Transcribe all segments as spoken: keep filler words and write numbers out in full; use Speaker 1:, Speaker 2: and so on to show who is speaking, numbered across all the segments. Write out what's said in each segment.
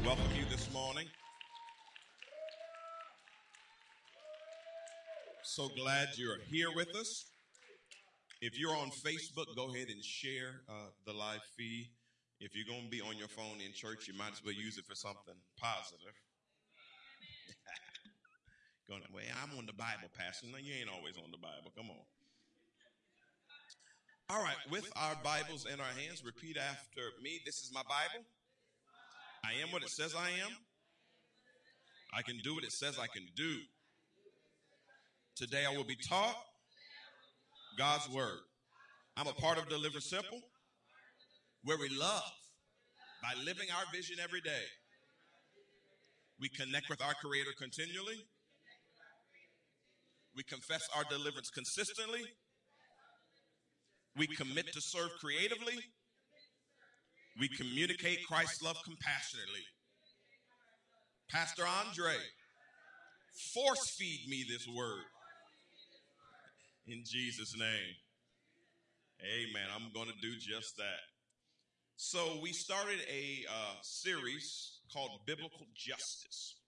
Speaker 1: welcome you this morning. So glad you're here with us. If you're on Facebook, go ahead and share uh, the live feed. If you're going to be on your phone in church, you might as well use it for something positive. Going, well, I'm on the Bible, Pastor. No, you ain't always on the Bible. Come on. All right, with our Bibles in our hands, repeat after me. This is my Bible. I am what it says I am. I can do what it says I can do. Today I will be taught God's Word. I'm a part of Deliver Simple, where we love by living our vision every day. We connect with our Creator continually. We confess our deliverance consistently. We commit to serve creatively. We communicate Christ's love compassionately. Pastor Andre, force feed me this word. In Jesus' name. Amen. I'm going to do just that. So we started a uh, series called Biblical Justice.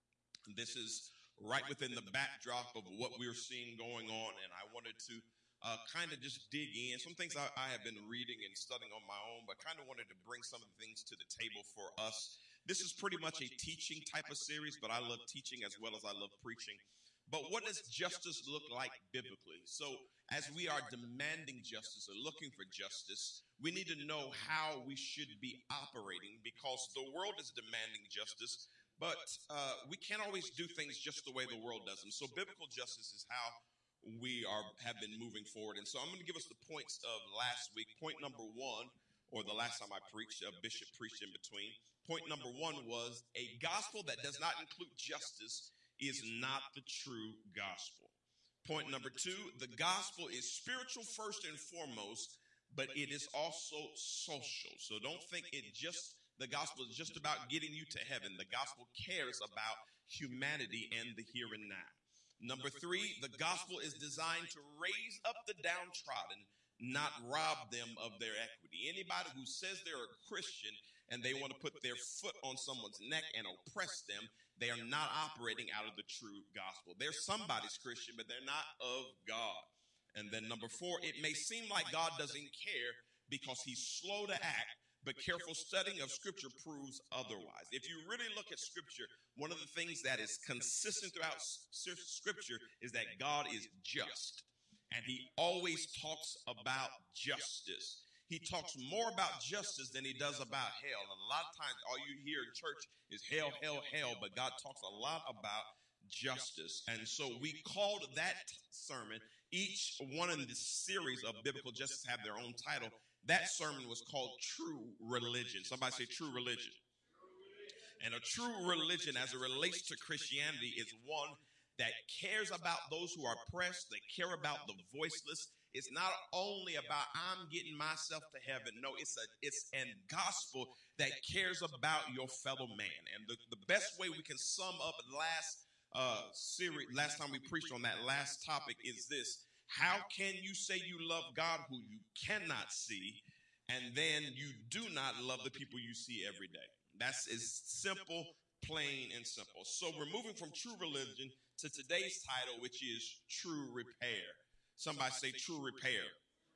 Speaker 1: This is right within the backdrop of what we're seeing going on, and I wanted to uh, kind of just dig in. Some things I, I have been reading and studying on my own, but kind of wanted to bring some of the things to the table for us. This is pretty much a teaching type of series, but I love teaching as well as I love preaching. But what does justice look like biblically? So as we are demanding justice or looking for justice, we need to know how we should be operating, because the world is demanding justice, but uh, we can't always do things just the way the world does them. So biblical justice is how we are have been moving forward. And so I'm going to give us the points of last week. Point number one, or the last time I preached, a bishop preached in between. Point number one was a gospel that does not include justice is not the true gospel. Point number two, the gospel is spiritual first and foremost, but it is also social. So don't think it just, the gospel is just about getting you to heaven. The gospel cares about humanity and the here and now. Number three, the gospel is designed to raise up the downtrodden, not rob them of their equity. Anybody who says they're a Christian and they want to put their foot on someone's neck and oppress them, they are not operating out of the true gospel. They're somebody's Christian, but they're not of God. And then number four, it may seem like God doesn't care because he's slow to act, but careful studying of Scripture proves otherwise. If you really look at Scripture, one of the things that is consistent throughout Scripture is that God is just. And he always talks about justice. He talks more about justice than he does about hell. And a lot of times all you hear in church is hell, hell, hell. But God talks a lot about justice. And so we called that sermon, each one in this series of biblical justice have their own title. That sermon was called True Religion. Somebody say True Religion. And a true religion as it relates to Christianity is one that cares about those who are oppressed. They care about the voiceless. It's not only about I'm getting myself to heaven. No, it's a it's a gospel that cares about your fellow man. And the, the best way we can sum up last uh, series, last time we preached on that last topic is this. How can you say you love God who you cannot see, and then you do not love the people you see every day? That's as simple, plain and simple. So we're moving from true religion to today's title, which is True Repair. Somebody say True Repair.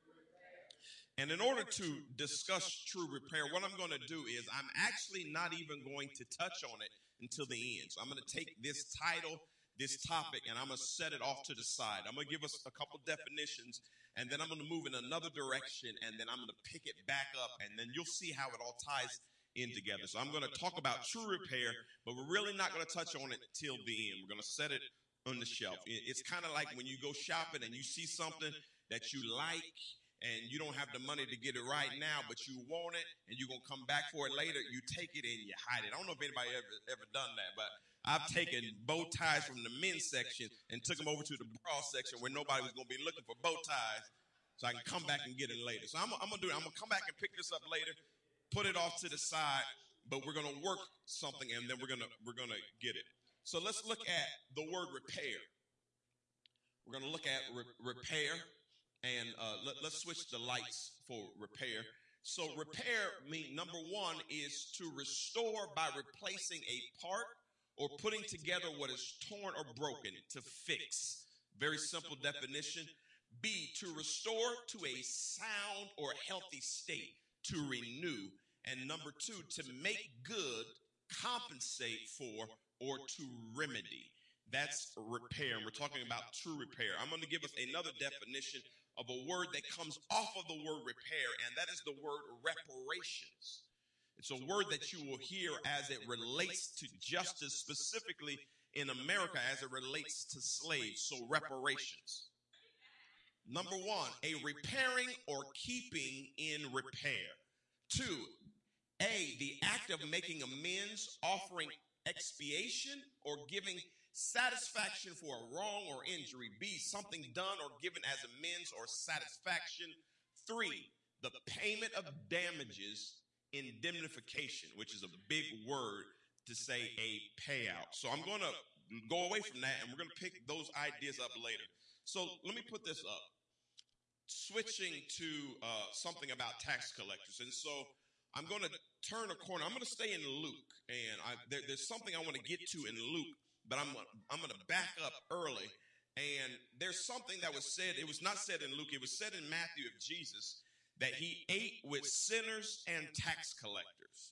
Speaker 1: And in order to discuss true repair, what I'm going to do is I'm actually not even going to touch on it until the end. So I'm going to take this title, this topic, and I'm going to set it off to the side. I'm going to give us a couple definitions, and then I'm going to move in another direction, and then I'm going to pick it back up, and then you'll see how it all ties in together. So I'm going to talk about true repair, but we're really not going to touch on it till the end. We're going to set it on the shelf. It's kind of like when you go shopping and you see something that you like, and you don't have the money to get it right now, but you want it, and you're going to come back for it later. You take it and you hide it. I don't know if anybody ever ever done that, but I've taken bow ties from the men's section and took them over to the bra section where nobody was going to be looking for bow ties, so I can come back and get it later. So I'm, I'm going to do it. I'm going to come back and pick this up later, put it off to the side, but we're going to work something, and then we're going to we're going to get it. So let's look at the word repair. We're going to look at re- repair. And uh, let, let's switch the lights for repair. So repair mean number one is to restore by replacing a part or putting together what is torn or broken, to fix. Very simple definition. B, to restore to a sound or healthy state, to renew. And number two, to make good, compensate for, or to remedy. That's repair. And we're talking about true repair. I'm going to give us another definition of a word that comes off of the word repair, and that is the word reparations. It's a word that you will hear as it relates to justice, specifically in America as it relates to slaves. So reparations. Number one, a repairing or keeping in repair. Two, A, the act of making amends, offering expiation, or giving satisfaction for a wrong or injury. B, something done or given as amends or satisfaction. Three, the payment of damages, indemnification, which is a big word to say a payout. So I'm going to go away from that, and we're going to pick those ideas up later. So let me put this up. Switching to uh, something about tax collectors. And so I'm going to turn a corner. I'm going to stay in Luke, and I, there, there's something I want to get to in Luke, but I'm, I'm going to back up early. And there's something that was said. It was not said in Luke. It was said in Matthew of Jesus that he ate with sinners and tax collectors.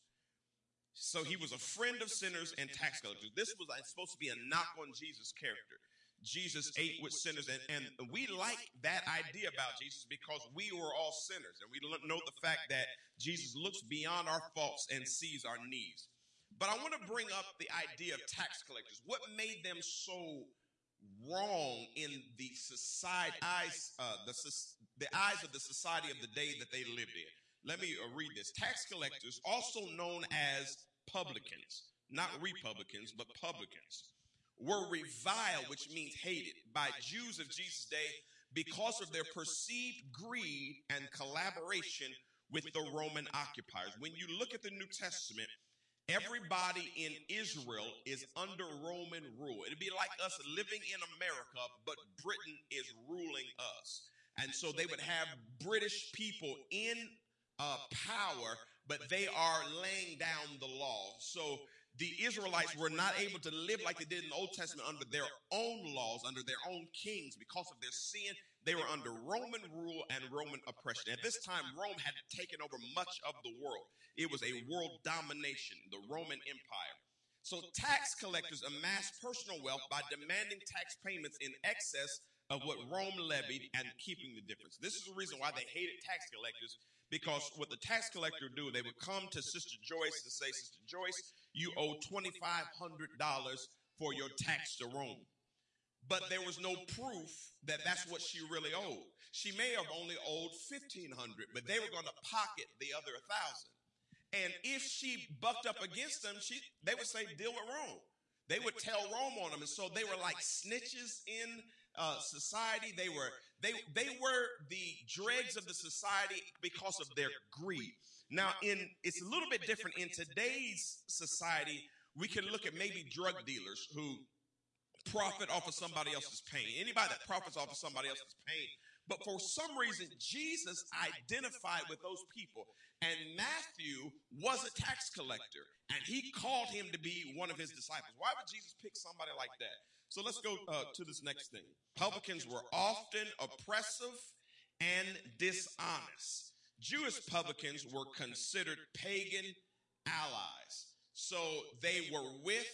Speaker 1: So he was a friend of sinners and tax collectors. This was supposed to be a knock on Jesus' character. Jesus ate with sinners, and, and we like that idea about Jesus because we were all sinners, and we know the fact that Jesus looks beyond our faults and sees our needs. But I want to bring up the idea of tax collectors. What made them so wrong in the society eyes, uh, the, the eyes of the society of the day that they lived in? Let me uh, read this. Tax collectors, also known as publicans, not Republicans, but publicans, were reviled, which means hated, by Jews of Jesus' day because of their perceived greed and collaboration with the Roman occupiers. When you look at the New Testament, everybody in Israel is under Roman rule. It'd be like us living in America, but Britain is ruling us. And so they would have British people in uh, power, but they are laying down the law. So the Israelites were not able to live like they did in the Old Testament under their own laws, under their own kings. Because of their sin, they were under Roman rule and Roman oppression. At this time, Rome had taken over much of the world. It was a world domination, the Roman Empire. So tax collectors amassed personal wealth by demanding tax payments in excess of what Rome levied and keeping the difference. This is the reason why they hated tax collectors, because what the tax collector would do, they would come to Sister Joyce and say, Sister Joyce, you owe twenty-five hundred dollars for your tax to Rome. But there was no proof that that's what she really owed. She may have only owed fifteen hundred dollars, but they were going to pocket the other one thousand dollars. And if she bucked up against them, she, they would say, deal with Rome. They would tell Rome on them. And so they were like snitches in uh, society. They were, they, they were the dregs of the society because of their greed. Now, in it's a little bit different. In today's society, we can look at maybe drug dealers who profit off of somebody else's pain. Anybody that profits off of somebody else's pain. But for some reason, Jesus identified with those people. And Matthew was a tax collector, and he called him to be one of his disciples. Why would Jesus pick somebody like that? So let's go uh, to this next thing. Publicans were often oppressive and dishonest. Jewish publicans were considered pagan allies. So they were with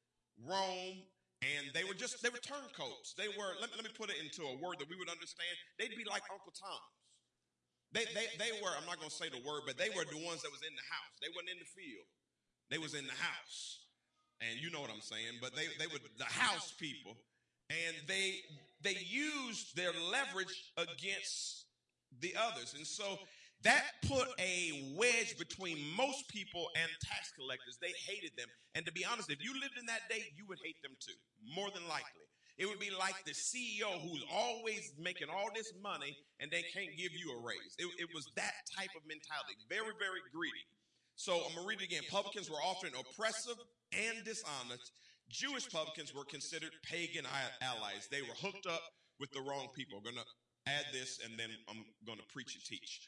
Speaker 1: Rome, and they were just, they were turncoats. They were, let me, let me put it into a word that we would understand. They'd be like Uncle Tom's. They, they, they were, I'm not going to say the word, but they were the ones that was in the house. They weren't in the field. They was in the house. And you know what I'm saying, but they, they were the house people. And they, they used their leverage against the others. And so that put a wedge between most people and tax collectors. They hated them. And to be honest, if you lived in that day, you would hate them too, more than likely. It would be like the C E O who's always making all this money and they can't give you a raise. It, it was that type of mentality, very, very greedy. So I'm going to read it again. Publicans were often oppressive and dishonest. Jewish publicans were considered pagan allies. They were hooked up with the wrong people. I'm going to add this and then I'm going to preach and teach.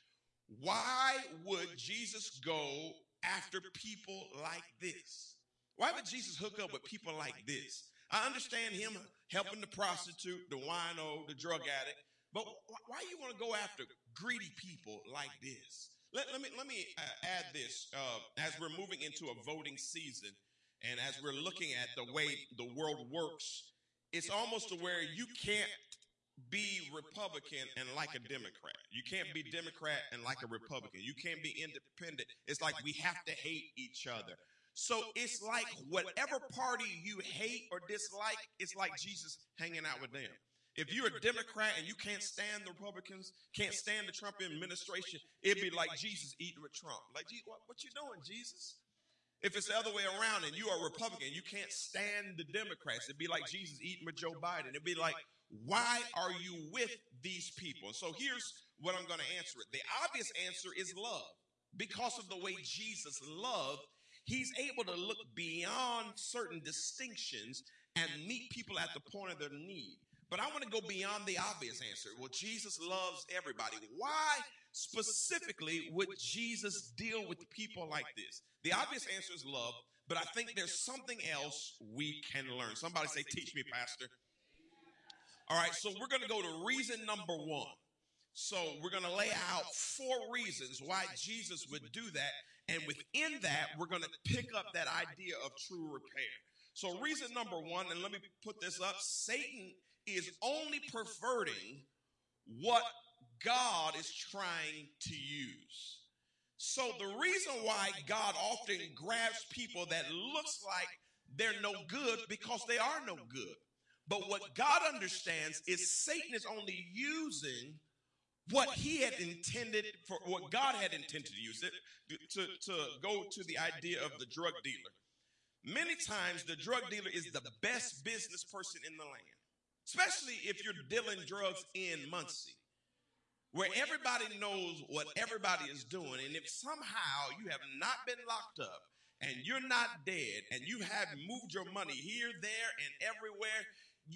Speaker 1: why would Jesus go after people like this? Why would Jesus hook up with people like this? I understand him helping the prostitute, the wino, the drug addict, but why you want to go after greedy people like this? Let, let me let me uh, add this uh, as we're moving into a voting season, and as we're looking at the way the world works, it's almost to where you can't be Republican and like a Democrat. You can't be Democrat and like a Republican. You can't be independent. It's like we have to hate each other. So it's like whatever party you hate or dislike, it's like Jesus hanging out with them. If you're a Democrat and you can't stand the Republicans, can't stand the Trump administration, it'd be like Jesus eating with Trump. Like, what, what you doing, Jesus? If it's the other way around and you are a Republican, you can't stand the Democrats, it'd be like Jesus eating with Joe Biden. It'd be like, why are you with these people? So here's what I'm going to answer it. The obvious answer is love. Because of the way Jesus loved, he's able to look beyond certain distinctions and meet people at the point of their need. But I want to go beyond the obvious answer. Well, Jesus loves everybody. Why specifically would Jesus deal with people like this? The obvious answer is love, but I think there's something else we can learn. Somebody say, teach me, Pastor. All right, so we're going to go to reason number one. So we're going to lay out four reasons why Jesus would do that. And within that, we're going to pick up that idea of true repair. So reason number one, and let me put this up, Satan is only perverting what God is trying to use. So the reason why God often grabs people that looks like they're no good because they are no good. But what God understands is Satan is only using what he had intended for, what God had intended to use it to, to go to the idea of the drug dealer. Many times the drug dealer is the best business person in the land, especially if you're dealing drugs in Muncie, where everybody knows what everybody is doing. And if somehow you have not been locked up and you're not dead and you have moved your money here, there, and everywhere,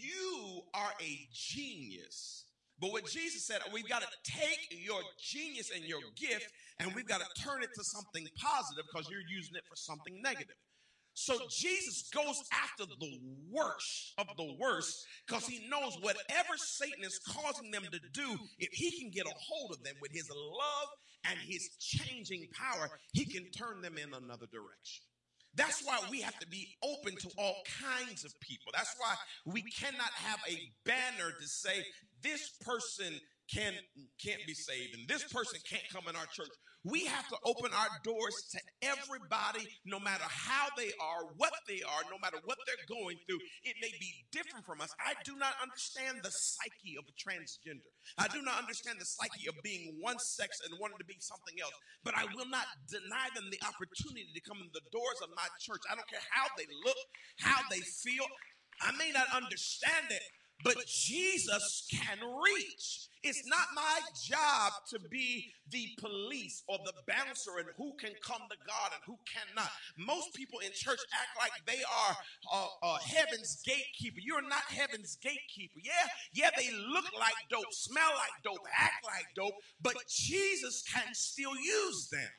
Speaker 1: you are a genius. But what Jesus said, we've got to take your genius and your gift and we've got to turn it to something positive because you're using it for something negative. So Jesus goes after the worst of the worst because he knows whatever Satan is causing them to do, if he can get a hold of them with his love and his changing power, he can turn them in another direction. That's why we have to be open to all kinds of people. That's why we cannot have a banner to say this person can, can't be saved and this person can't come in our church. We have to open our doors to everybody, no matter how they are, what they are, no matter what they're going through. It may be different from us. I do not understand the psyche of a transgender. I do not understand the psyche of being one sex and wanting to be something else. But I will not deny them the opportunity to come in the doors of my church. I don't care how they look, how they feel. I may not understand it, but Jesus can reach. It's not my job to be the police or the bouncer and who can come to God and who cannot. Most people in church act like they are uh, uh, heaven's gatekeeper. You're not heaven's gatekeeper. Yeah, yeah, they look like dope, smell like dope, act like dope, but Jesus can still use them.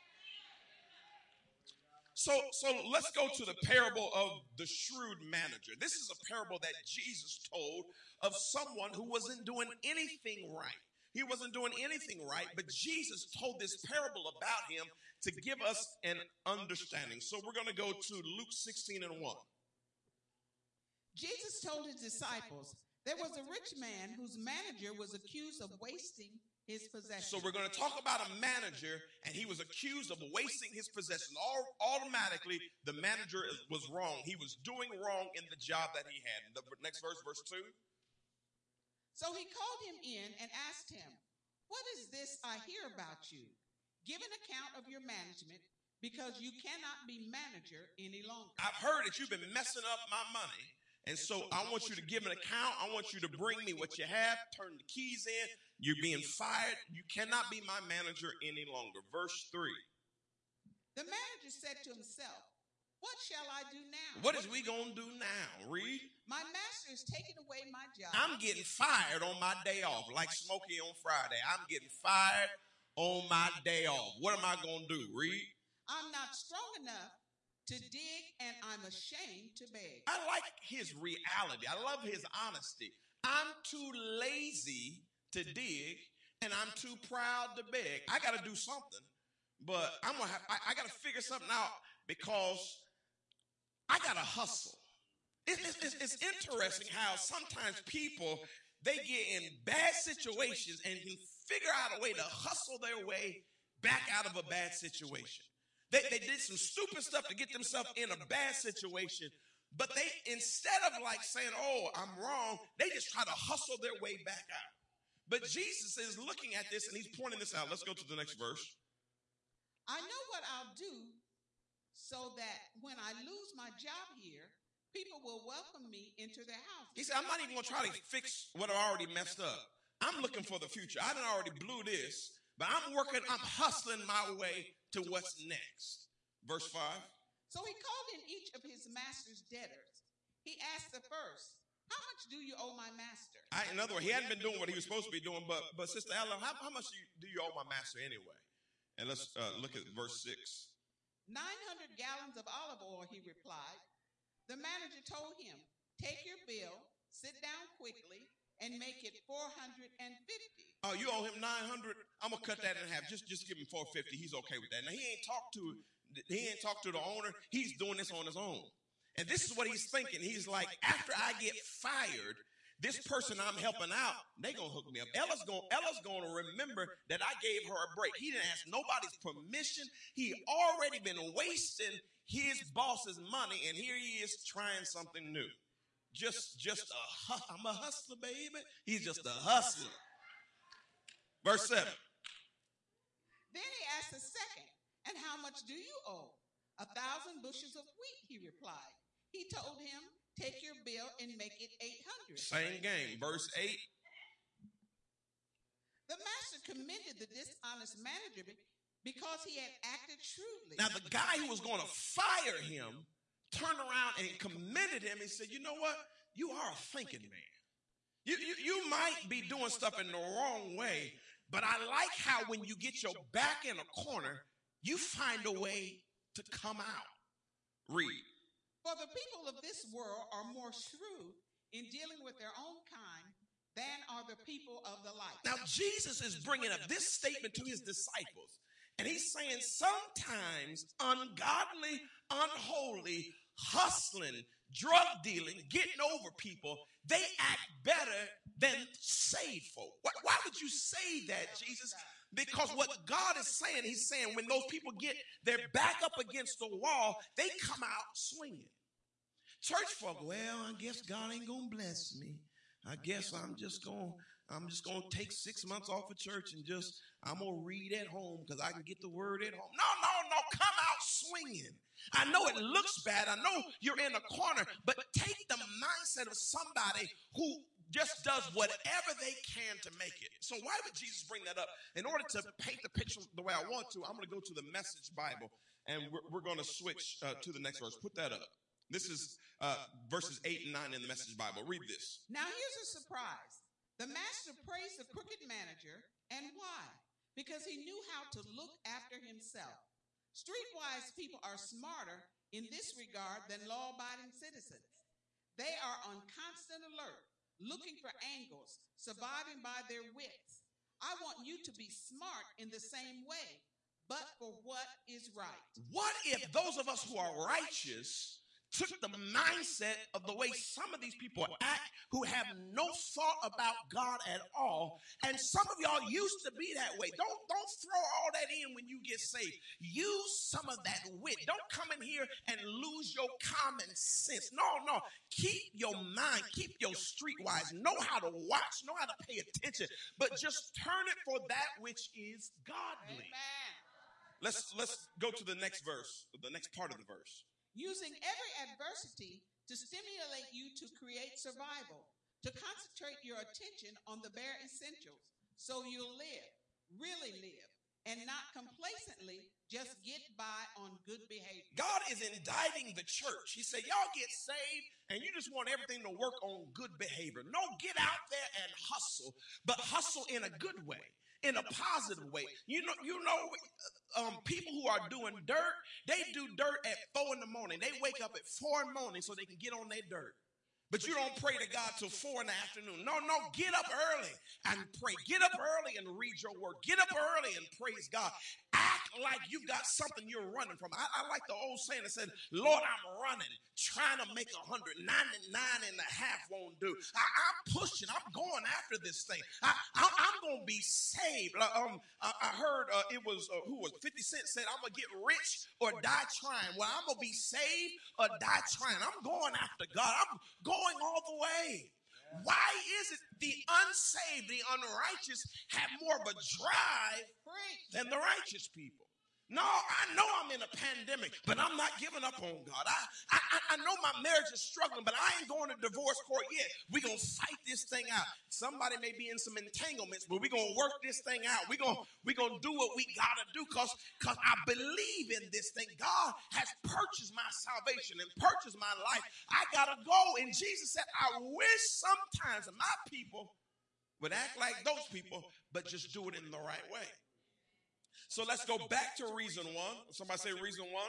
Speaker 1: So, so let's go to the parable of the shrewd manager. This is a parable that Jesus told of someone who wasn't doing anything right. He wasn't doing anything right, but Jesus told this parable about him to give us an understanding. So we're going to go to Luke sixteen and one.
Speaker 2: Jesus told his disciples, there was a rich man whose manager was accused of wasting his possessions.
Speaker 1: So we're going to talk about a manager, and he was accused of wasting his possessions. All, automatically, the manager was wrong. He was doing wrong in the job that he had. The next verse, verse two.
Speaker 2: So he called him in and asked him, what is this I hear about you? Give an account of your management, because you cannot be manager any longer.
Speaker 1: I've heard that you've been messing up my money. And so I want you to give an account. I want you to bring me what you have, turn the keys in. You're being fired. You cannot be my manager any longer. Verse three.
Speaker 2: The manager said to himself, what shall I do now?
Speaker 1: What is we going to do now? Read.
Speaker 2: My master is taking away my job.
Speaker 1: I'm getting fired on my day off, like Smokey on Friday. I'm getting fired on my day off? What am I going to do? Read.
Speaker 2: I'm not strong enough to dig, and I'm ashamed to beg.
Speaker 1: I like his reality. I love his honesty. I'm too lazy to dig, and I'm too proud to beg. I got to do something, but I'm gonna have, I, I got to figure something out because I got to hustle. It, it, it's, it's interesting how sometimes people, they get in bad situations and can figure out a way to hustle their way back out of a bad situation. They, they did some stupid stuff to get themselves in a bad situation, but they, instead of like saying, oh, I'm wrong, they just try to hustle their way back out. But Jesus is looking at this and he's pointing this out. Let's go to the next verse.
Speaker 2: I know what I'll do so that when I lose my job here, people will welcome me into their house.
Speaker 1: He said, I'm not even going to try to fix what I already messed up. I'm looking for the future. I done already blew this, but I'm working, I'm hustling my way to what's next. Verse five.
Speaker 2: So he called in each of his master's debtors. He asked the first, how much do you owe my master?
Speaker 1: I, in other words, he hadn't been doing what he was supposed to be doing, but, but Sister Ellen, how, how much do you, do you owe my master anyway? And let's uh, look at verse six.
Speaker 2: nine hundred gallons of olive oil, he replied. The manager told him, take your bill, sit down quickly, and make it four hundred fifty.
Speaker 1: Oh, you owe him nine hundred? I'm going to cut that in half. Just, just give him four hundred fifty. He's okay with that. Now, he ain't talked to, he ain't talked to the owner. He's doing this on his own. And this is what he's thinking. He's like, after I get fired, this person I'm helping out, they going to hook me up. Ella's going Ella's going to remember that I gave her a break. He didn't ask nobody's permission. He already been wasting his boss's money, and here he is trying something new. Just, just a, I'm a hustler, baby. He's just a hustler. Verse seven.
Speaker 2: Then he asked a second, and how much do you owe? A thousand bushels of wheat, he replied. He told him, take your bill and make it eight hundred.
Speaker 1: Same game. Verse eight.
Speaker 2: The master commended the dishonest manager because he had acted shrewdly.
Speaker 1: Now, the guy who was going to fire him turned around and commended him and said, you know what? You are a thinking man. You, you, you might be doing stuff in the wrong way, but I like how when you get your back in a corner, you find a way to come out. Read.
Speaker 2: For the people of this world are more shrewd in dealing with their own kind than are the people of the light.
Speaker 1: Now, Jesus is bringing up this statement to his disciples. And he's saying sometimes ungodly, unholy, hustling, drug dealing, getting over people, they act better than saved folk. Why, why would you say that, Jesus? Because what God is saying, he's saying when those people get their back up against the wall, they come out swinging. Church folk, well, I guess God ain't going to bless me. I guess I'm just going to I'm just going to take six months off of church and just, I'm going to read at home because I can get the word at home. No, no, no, come out swinging. I know it looks bad. I know you're in a corner, but take the mindset of somebody who just does whatever they can to make it. So why would Jesus bring that up? In order to paint the picture the way I want to, I'm going to go to the Message Bible, and we're, we're going to switch uh, to the next verse. Put that up. This is uh, verses eight and nine in the Message Bible. Read this.
Speaker 2: Now here's a surprise. The master praised the crooked manager, and why? Because he knew how to look after himself. Streetwise people are smarter in this regard than law-abiding citizens. They are on constant alert, looking for angles, surviving by their wits. I want you to be smart in the same way, but for what is right.
Speaker 1: What if those of us who are righteous took the mindset of the way some of these people act who have no thought about God at all? And some of y'all used to be that way. Don't, don't throw all that in when you get saved. Use some of that wit. Don't come in here and lose your common sense. No, no. Keep your mind, keep your streetwise. Know how to watch, know how to pay attention, but just turn it for that which is godly.
Speaker 2: Amen.
Speaker 1: Let's, let's go to the next verse, the next part of the verse.
Speaker 2: Using every adversity to stimulate you to create survival, to concentrate your attention on the bare essentials so you'll live, really live, and not complacently just get by on good behavior.
Speaker 1: God is indicting the church. He said, y'all get saved and you just want everything to work on good behavior. No, get out there and hustle, but hustle in a good way. in a positive way. You know, you know, um, people who are doing dirt, they do dirt at four in the morning. They wake up at four in the morning so they can get on their dirt. But you don't pray to God till four in the afternoon. No, no, get up early and pray. Get up early and read your word. Get up early and praise God. Act like you've got something you're running from. I, I like the old saying that said, Lord, I'm running, trying to make one hundred ninety-nine and a half won't do. I, I'm pushing. I'm going after this thing. I, I, I'm going to be saved. Uh, um, I, I heard uh, it was, uh, who was fifty Cent said, I'm going to get rich or die trying. Well, I'm going to be saved or die trying. I'm going after God. I'm going all the way. Why is it the unsaved, the unrighteous have more of a drive than the righteous people? No, I know I'm in a pandemic, but I'm not giving up on God. I, I, I know my marriage is struggling, but I ain't going to divorce court yet. We're going to fight this thing out. Somebody may be in some entanglements, but we're going to work this thing out. We're going we're going to do what we got to do because because I believe in this thing. God has purchased my salvation and purchased my life. I got to go. And Jesus said, I wish sometimes my people would act like those people, but just do it in the right way. So let's go back to reason one. Somebody say reason one.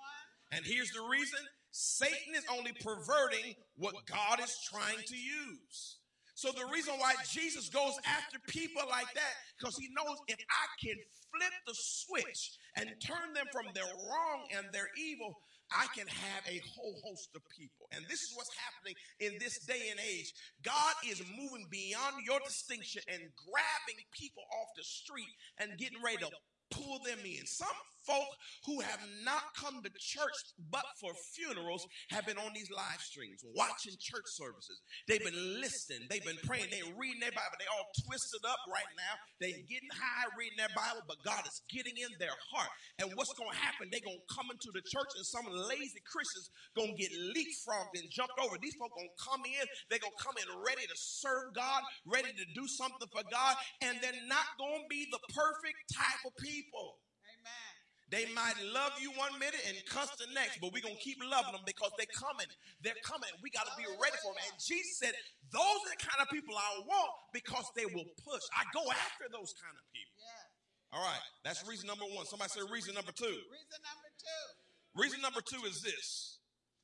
Speaker 1: And here's the reason. Satan is only perverting what God is trying to use. So the reason why Jesus goes after people like that, because he knows if I can flip the switch and turn them from their wrong and their evil, I can have a whole host of people. And this is what's happening in this day and age. God is moving beyond your distinction and grabbing people off the street and getting ready to pull them in. Some folk who have not come to church but for funerals have been on these live streams, watching church services. They've been listening. They've been praying. They're reading their Bible. They all twisted up right now. They're getting high reading their Bible, but God is getting in their heart. And what's going to happen? They're going to come into the church and some lazy Christians going to get leapfrogged and jumped over. These folk going to come in. They're going to come in ready to serve God, ready to do something for God, and they're not going to be the perfect type of people.
Speaker 2: Amen.
Speaker 1: They might love you one minute and cuss the next, but we're going to keep loving them because they're coming. They're coming. We got to be ready for them. And Jesus said, those are the kind of people I want because they will push. I go after those kind of people.
Speaker 2: Yeah.
Speaker 1: All right. That's reason number one. Somebody say reason number two.
Speaker 2: Reason number two.
Speaker 1: Reason number two is this.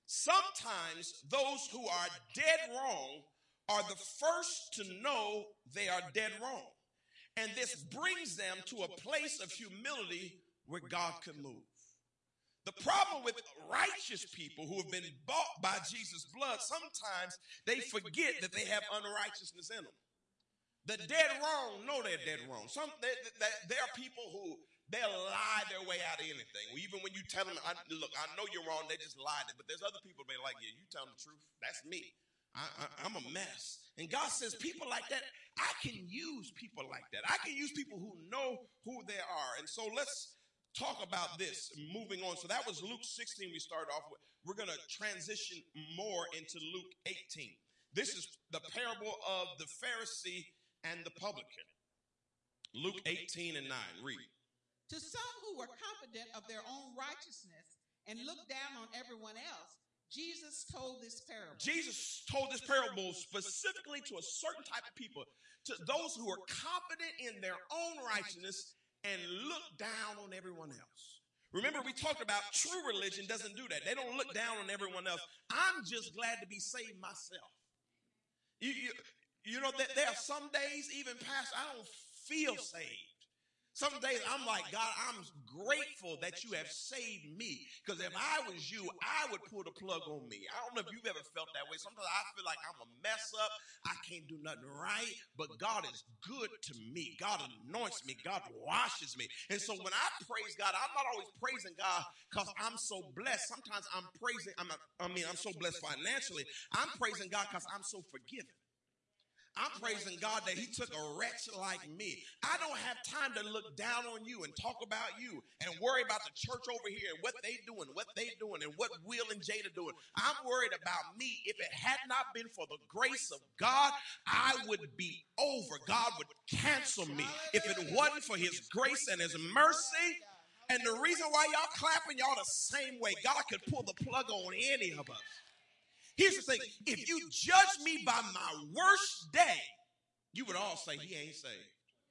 Speaker 1: Sometimes those who are dead wrong are the first to know they are dead wrong. And this brings them to a place of humility where God can move. The problem with righteous people who have been bought by Jesus' blood, sometimes they forget that they have unrighteousness in them. The dead wrong know they're dead wrong. Some they, they, there are people who they'll lie their way out of anything. Even when you tell them, I, look, I know you're wrong, they just lied. But there's other people that are like, yeah, you tell them the truth. That's me. I, I, I'm a mess. And God says people like that, I can use people like that. I can use people who know who they are. And so let's talk about this moving on. So that was Luke sixteen we started off with. We're going to transition more into Luke eighteen. This is the parable of the Pharisee and the publican. Luke eighteen and nine. Read.
Speaker 2: To some who were confident of their own righteousness and looked down on everyone else, Jesus told this parable.
Speaker 1: Jesus told this parable specifically to a certain type of people, to those who are confident in their own righteousness and look down on everyone else. Remember, we talked about true religion doesn't do that. They don't look down on everyone else. I'm just glad to be saved myself. You, you, you know, that there are some days, even past, I don't feel saved. Some days I'm like, God, I'm grateful that you have saved me. Because if I was you, I would pull the plug on me. I don't know if you've ever felt that way. Sometimes I feel like I'm a mess up. I can't do nothing right. But God is good to me. God anoints me. God washes me. And so when I praise God, I'm not always praising God because I'm so blessed. Sometimes I'm praising, I'm not, I mean, I'm so blessed financially. I'm praising God because I'm so forgiven. I'm praising God that he took a wretch like me. I don't have time to look down on you and talk about you and worry about the church over here and what they doing, what they doing, and what Will and Jada doing. I'm worried about me. If it had not been for the grace of God, I would be over. God would cancel me if it wasn't for his grace and his mercy. And the reason why y'all clapping, y'all the same way. God could pull the plug on any of us. Here's the thing. If you judge me by my worst day, you would all say he ain't saved.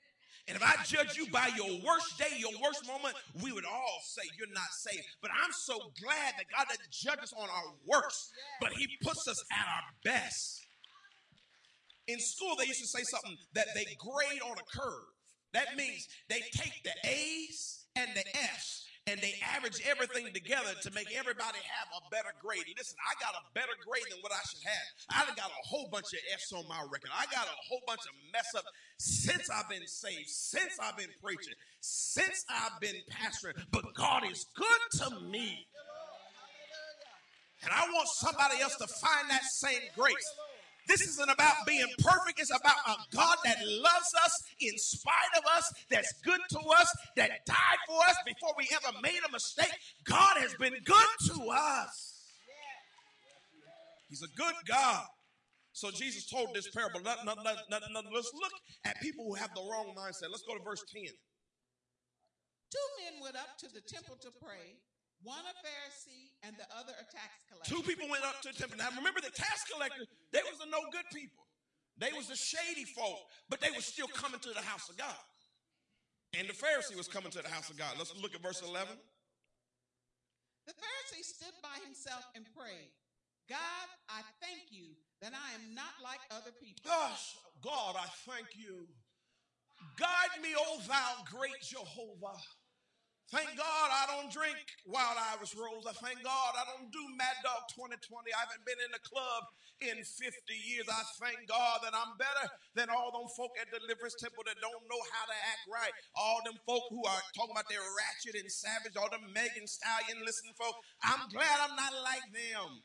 Speaker 1: And if I judge you by your worst day, your worst moment, we would all say you're not saved. But I'm so glad that God doesn't judge us on our worst, but he puts us at our best. In school, they used to say something that they grade on a curve. That means they take the A's and the F's and they average everything together to make everybody have a better grade. Listen, I got a better grade than what I should have. I done got a whole bunch of F's on my record. I got a whole bunch of mess up since I've been saved, since I've been preaching, since I've been pastoring. But God is good to me. And I want somebody else to find that same grace. This isn't about being perfect. It's about a God that loves us in spite of us, that's good to us, that died for us before we ever made a mistake. God has been good to us. He's a good God. So Jesus told this parable. Let, let, let, let, let's look at people who have the wrong mindset. Let's go to verse ten.
Speaker 2: Two men went up to the temple to pray. One a Pharisee and the other a tax collector.
Speaker 1: Two people went up to the temple. Now remember, the tax collector, they was the no good people. They was the shady folk, but they were still coming to the house of God. And the Pharisee was coming to the house of God. Let's look at verse eleven.
Speaker 2: The Pharisee stood by himself and prayed, God, I thank you that I am not like other people.
Speaker 1: Gosh, God, I thank you. Guide me, O thou great Jehovah. Thank God I don't drink Wild Irish Rose. I thank God I don't do Mad Dog twenty twenty. I haven't been in a club in fifty years. I thank God that I'm better than all them folk at Deliverance Temple that don't know how to act right. All them folk who are talking about they're ratchet and savage, all them Megan Stallion listening folk. I'm glad I'm not like them.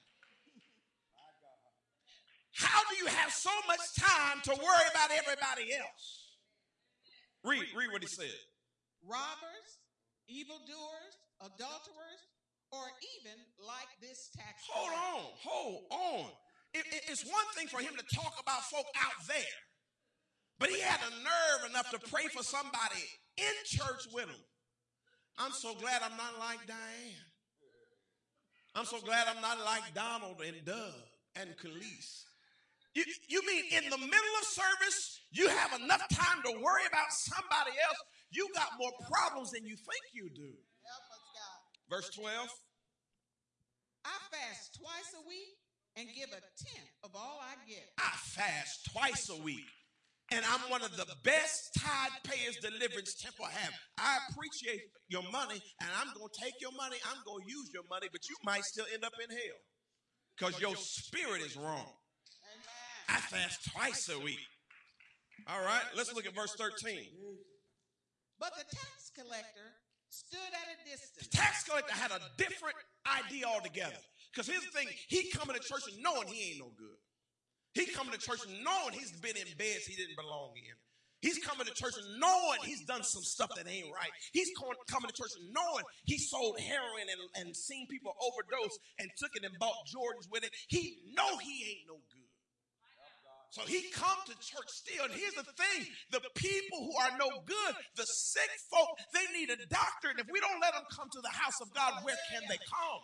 Speaker 1: How do you have so much time to worry about everybody else? Read, read what he said.
Speaker 2: Robbers, evildoers, adulterers, or even like this tax collector.
Speaker 1: Hold on, hold on. It, it, it's one thing for him to talk about folk out there, but he had the nerve enough to pray for somebody in church with him. I'm so glad I'm not like Diane. I'm so glad I'm not like Donald and Doug and Khalees. You, you mean in the middle of service, you have enough time to worry about somebody else? You got more problems than you think you do.
Speaker 2: Help us, God.
Speaker 1: Verse twelve.
Speaker 2: I fast twice a week and give a tenth of all I get.
Speaker 1: I fast twice a week. And I'm one of the best tithe payers Deliverance Temple have. I appreciate your money, and I'm going to take your money. I'm going to use your money, but you might still end up in hell because your spirit is wrong.
Speaker 2: Amen.
Speaker 1: I fast twice a week. All right, let's look at verse thirteen.
Speaker 2: But the tax collector stood at a distance.
Speaker 1: The tax collector had a different idea altogether. Because here's the thing, he coming to church and knowing he ain't no good. He coming to church and knowing he's been in beds he didn't belong in. He's coming to church and knowing he's done some stuff that ain't right. He's coming to church and knowing he sold heroin and, and seen people overdose and took it and bought Jordans with it. He know he ain't no good. So he come to church still. And here's the thing. The people who are no good, the sick folk, they need a doctor. And if we don't let them come to the house of God, where can they come?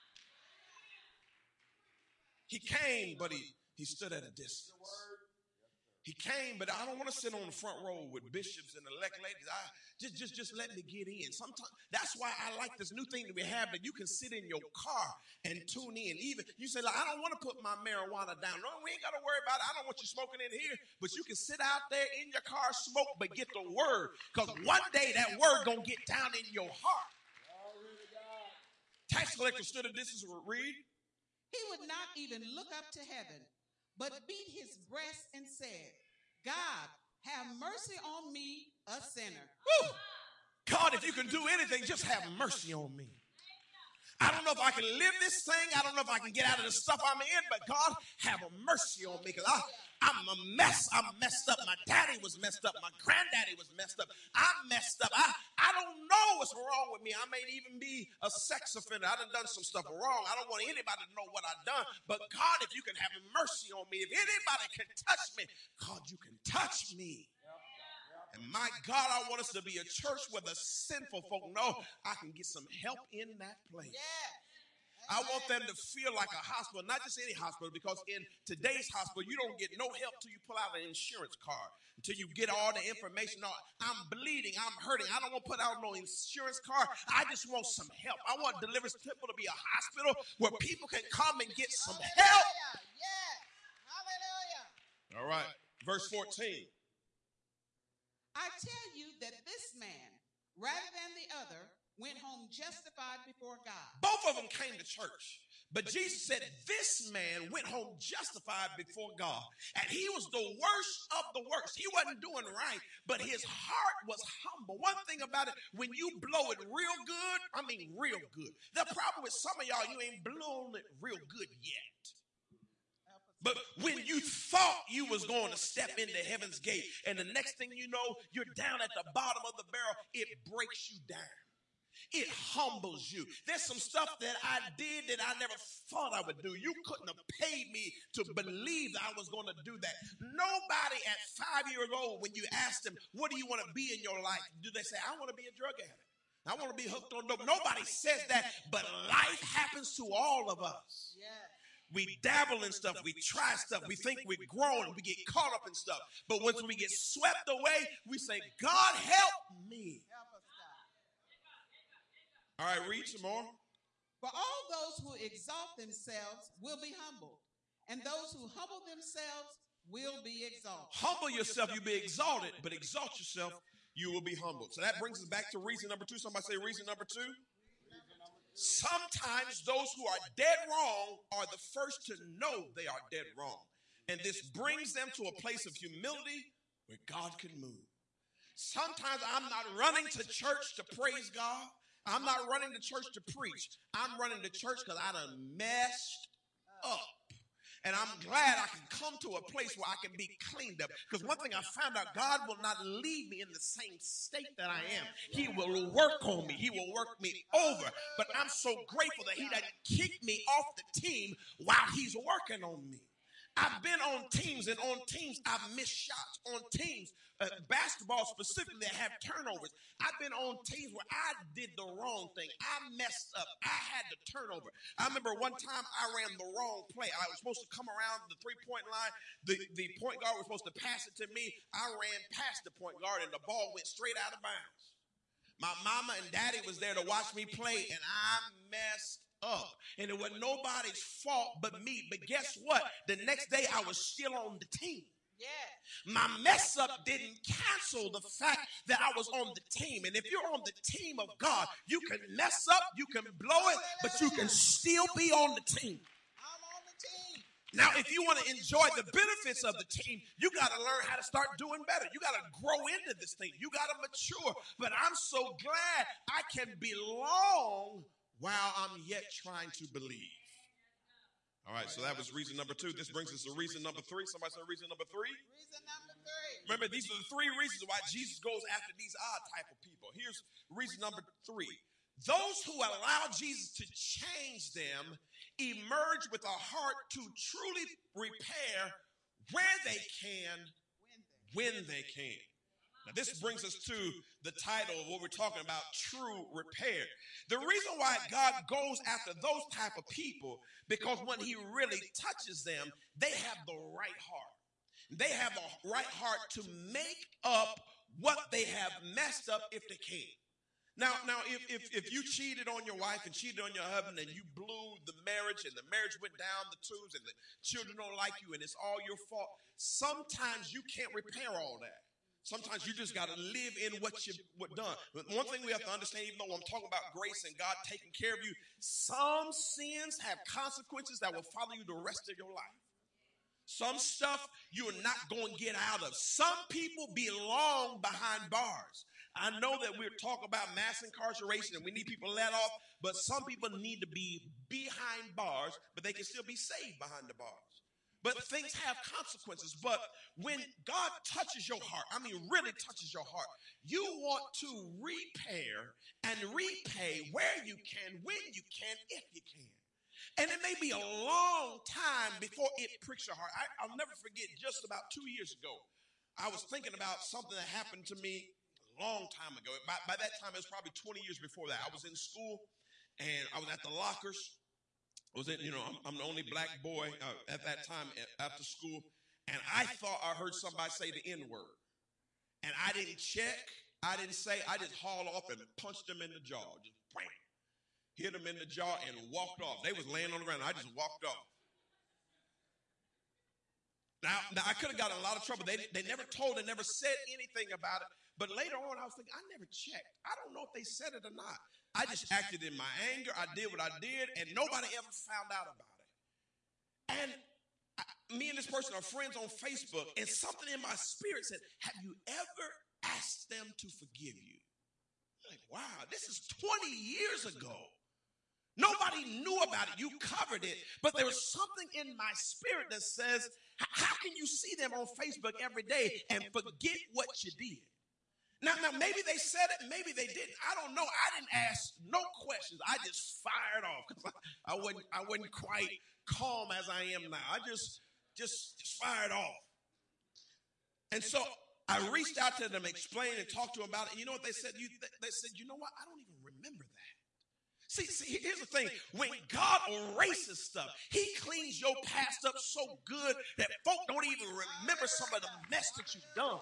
Speaker 1: He came, but he, he stood at a distance. He came, but I don't want to sit on the front row with bishops and elect ladies. I, just, just, just let me get in. Sometimes that's why I like this new thing that we have that you can sit in your car and tune in. Even you say, like, I don't want to put my marijuana down. No, we ain't got to worry about it. I don't want you smoking in here, but you can sit out there in your car, smoke, but get the word, because one day that word gonna get down in your heart. Tax collector stood at distance. Read.
Speaker 2: He would not even look up to heaven, but beat his breast and said, God, have mercy on me, a sinner.
Speaker 1: Woo! God, if you can do anything, just have mercy on me. I don't know if I can live this thing. I don't know if I can get out of the stuff I'm in, but God, have a mercy on me, because I'm a mess. I'm messed up. My daddy was messed up. My granddaddy was messed up. I'm messed up. I, I don't know what's wrong with me. I may even be a sex offender. I done done some stuff wrong. I don't want anybody to know what I've done. But God, if you can have mercy on me, if anybody can touch me, God, you can touch me. And my God, I want us to be a church where the sinful folk know I can get some help in that place.
Speaker 2: Yeah.
Speaker 1: I want them to feel like a hospital, not just any hospital, because in today's hospital, you don't get no help till you pull out an insurance card, until you get all the information. No, I'm bleeding, I'm hurting. I don't want to put out no insurance card. I just want some help. I want Deliverance Temple to be a hospital where people can come and get some help.
Speaker 2: Yes. Hallelujah.
Speaker 1: All right. Verse fourteen.
Speaker 2: I tell you that this man, rather than the other, went home justified before God.
Speaker 1: Both of them came to church. But Jesus said this man went home justified before God. And he was the worst of the worst. He wasn't doing right, but his heart was humble. One thing about it, when you blow it real good, I mean real good. The problem with some of y'all, you ain't blown it real good yet. But when you thought you was going to step into heaven's gate, and the next thing you know, you're down at the bottom of the barrel, it breaks you down. It humbles you. There's some stuff that I did that I never thought I would do. You couldn't have paid me to believe that I was going to do that. Nobody at five years old, when you ask them, what do you want to be in your life? Do they say, I want to be a drug addict. I want to be hooked on dope. Nobody says that, but life happens to all of us.
Speaker 2: Yes.
Speaker 1: We dabble in stuff. We try stuff. We think we're growing. We get caught up in stuff. But once we get swept away, we say, God, help me.
Speaker 2: Help us, God.
Speaker 1: All right, read some more.
Speaker 2: For all those who exalt themselves will be humbled, and those who humble themselves will be exalted.
Speaker 1: Humble yourself, you'll be exalted, but exalt yourself, you will be humbled. So that brings us back to reason number two. Somebody say reason number two. Sometimes those who are dead wrong are the first to know they are dead wrong. And this brings them to a place of humility where God can move. Sometimes I'm not running to church to praise God. I'm not running to church to preach. I'm running to church because I done messed up. And I'm glad I can come to a place where I can be cleaned up. Because one thing I found out, God will not leave me in the same state that I am. He will work on me. He will work me over. But I'm so grateful that he doesn't kick me off the team while he's working on me. I've been on teams, and on teams, I've missed shots. On teams, uh, basketball specifically, that have turnovers. I've been on teams where I did the wrong thing. I messed up. I had the turnover. I remember one time I ran the wrong play. I was supposed to come around the three-point line. The, the point guard was supposed to pass it to me. I ran past the point guard, and the ball went straight out of bounds. My mama and daddy was there to watch me play, and I messed up. And it was nobody's fault but me. But guess what? The next day I was still on the team.
Speaker 2: Yeah.
Speaker 1: My mess up didn't cancel the fact that I was on the team. And if you're on the team of God, you can mess up, you can blow it, but you can still be on the team.
Speaker 2: I'm on the team.
Speaker 1: Now, if you want to enjoy the benefits of the team, you got to learn how to start doing better. You got to grow into this thing. You got to mature. But I'm so glad I can belong while I'm yet trying to believe. All right, so that was reason number two. This brings us to reason number three. Somebody say reason number three.
Speaker 2: Reason number three.
Speaker 1: Remember, these are the three reasons why Jesus goes after these odd type of people. Here's reason number three. Those who allow Jesus to change them emerge with a heart to truly repair where they can, when they can. Now, this brings us to the title of what we're talking about, true repair. The reason why God goes after those type of people, because when he really touches them, they have the right heart. They have a right heart to make up what they have messed up if they can. Now, now, if, if, if you cheated on your wife and cheated on your husband and you blew the marriage and the marriage went down the tubes and the children don't like you and it's all your fault, sometimes you can't repair all that. Sometimes you just got to live in what you've what done. But one thing we have to understand, even though I'm talking about grace and God taking care of you, some sins have consequences that will follow you the rest of your life. Some stuff you're not going to get out of. Some people belong behind bars. I know that we're talking about mass incarceration and we need people let off, but some people need to be behind bars, but they can still be saved behind the bars. But things have consequences. But when God touches your heart, I mean really touches your heart, you want to repair and repay where you can, when you can, if you can. And it may be a long time before it pricks your heart. I, I'll never forget, just about two years ago, I was thinking about something that happened to me a long time ago. By, by that time, it was probably twenty years before that. I was in school, and I was at the lockers. I was in, you know, I'm, I'm the only black boy uh, at that time after school, and I thought I heard somebody say the N-word. And I didn't check, I didn't say, I just hauled off and punched them in the jaw. Just bam, hit them in the jaw and walked off. They was laying on the ground, I just walked off. Now, now I could have gotten in a lot of trouble. They, they never told, they never said anything about it. But later on, I was thinking, I never checked. I don't know if they said it or not. I just acted in my anger. I did what I did, and nobody ever found out about it. And I, me and this person are friends on Facebook, and something in my spirit said, have you ever asked them to forgive you? I'm like, wow, this is twenty years ago. Nobody knew about it. You covered it. But there was something in my spirit that says, how can you see them on Facebook every day and forget what you did? Now, now, maybe they said it, maybe they didn't. I don't know. I didn't ask no questions. I just fired off because I, I wasn't, I wasn't quite calm as I am now. I just, just, just fired off. And so I reached out to them, explained and talked to them about it. And you know what they said? You, they said, you know what? I don't even remember that. See, see, here's the thing. When God erases stuff, he cleans your past up so good that folk don't even remember some of the mess that you've done.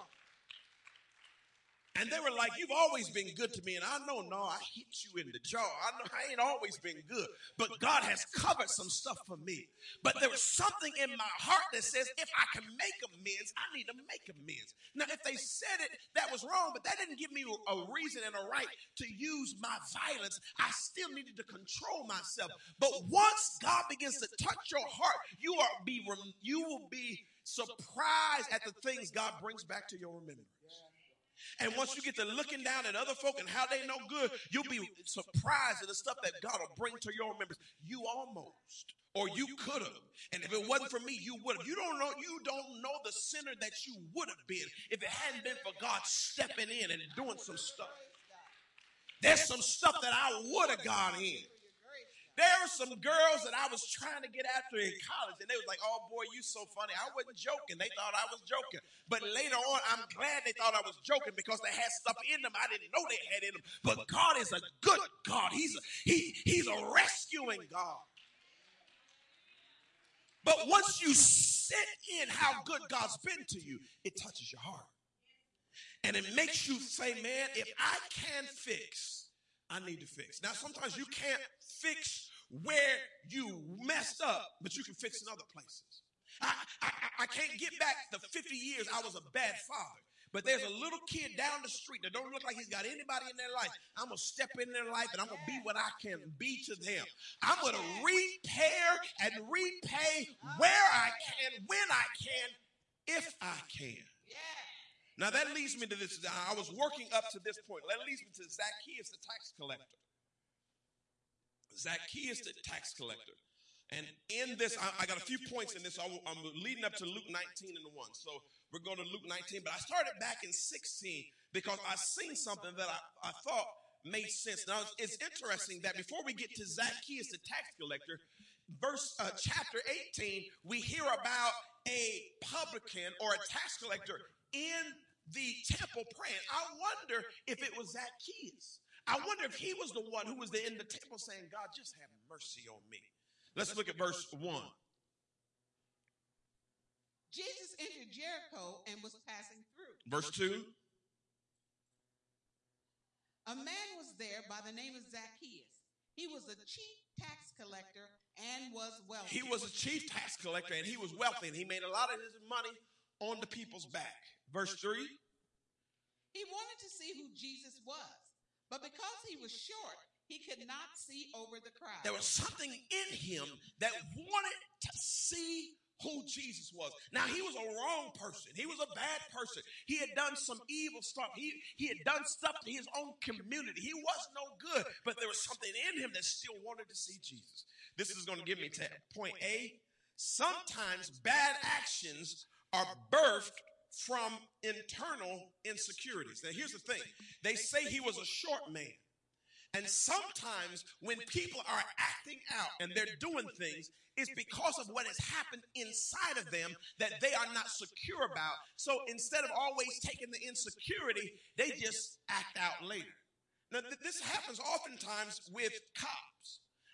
Speaker 1: And they were like, you've always been good to me. And I know, no, I hit you in the jaw. I know I ain't always been good. But God has covered some stuff for me. But there was something in my heart that says, if I can make amends, I need to make amends. Now, if they said it, that was wrong. But that didn't give me a reason and a right to use my violence. I still needed to control myself. But once God begins to touch your heart, you are be you will be surprised at the things God brings back to your remembrance. And once you get to looking down at other folk and how they know good, you'll be surprised at the stuff that God will bring to your remembrance. You almost, or you could have. And if it wasn't for me, you would have. You don't know, you don't know the sinner that you would have been if it hadn't been for God stepping in and doing some stuff. There's some stuff that I would have gone in. There were some girls that I was trying to get after in college, and they was like, oh, boy, you so funny. I wasn't joking. They thought I was joking. But later on, I'm glad they thought I was joking because they had stuff in them I didn't know they had in them. But God is a good God. He's a, he, he's a rescuing God. But once you sit in how good God's been to you, it touches your heart. And it makes you say, man, if I can fix, I need to fix. Now, sometimes you can't fix where you messed up, but you can fix in other places. I, I, I can't get back the fifty years I was a bad father, but there's a little kid down the street that don't look like he's got anybody in their life. I'm going to step in their life, and I'm going to be what I can be to them. I'm going to repair and repay where I can, when I can, if I can. Now, that leads me to this. I was working up to this point. That leads me to Zacchaeus, the tax collector. Zacchaeus, the tax collector. And in this, I, I got a few points in this. I, I'm leading up to Luke nineteen and one. So we're going to Luke nineteen. But I started back in sixteen because I seen something that I, I thought made sense. Now, it's interesting that before we get to Zacchaeus, the tax collector, verse uh, chapter eighteen, we hear about a publican or a tax collector in the temple praying. I wonder if it was Zacchaeus. I wonder if he was the one who was there in the temple saying, God, just have mercy on me. Let's look at verse one.
Speaker 2: Jesus entered Jericho and was passing through.
Speaker 1: Verse two.
Speaker 2: A man was there by the name of Zacchaeus. He was a chief tax collector and was wealthy.
Speaker 1: He was a chief tax collector and he was wealthy, and he made a lot of his money on the people's back. Verse three.
Speaker 2: He wanted to see who Jesus was, but because he was short, he could not see over the crowd.
Speaker 1: There was something in him that wanted to see who Jesus was. Now, he was a wrong person. He was a bad person. He had done some evil stuff. He, he had done stuff to his own community. He was no good, but there was something in him that still wanted to see Jesus. This is going to give me to point A. Sometimes bad actions are birthed from internal insecurities. Now, here's the thing. They say he was a short man. And sometimes when people are acting out and they're doing things, it's because of what has happened inside of them that they are not secure about. So instead of always taking the insecurity, they just act out later. Now, th- this happens oftentimes with cops.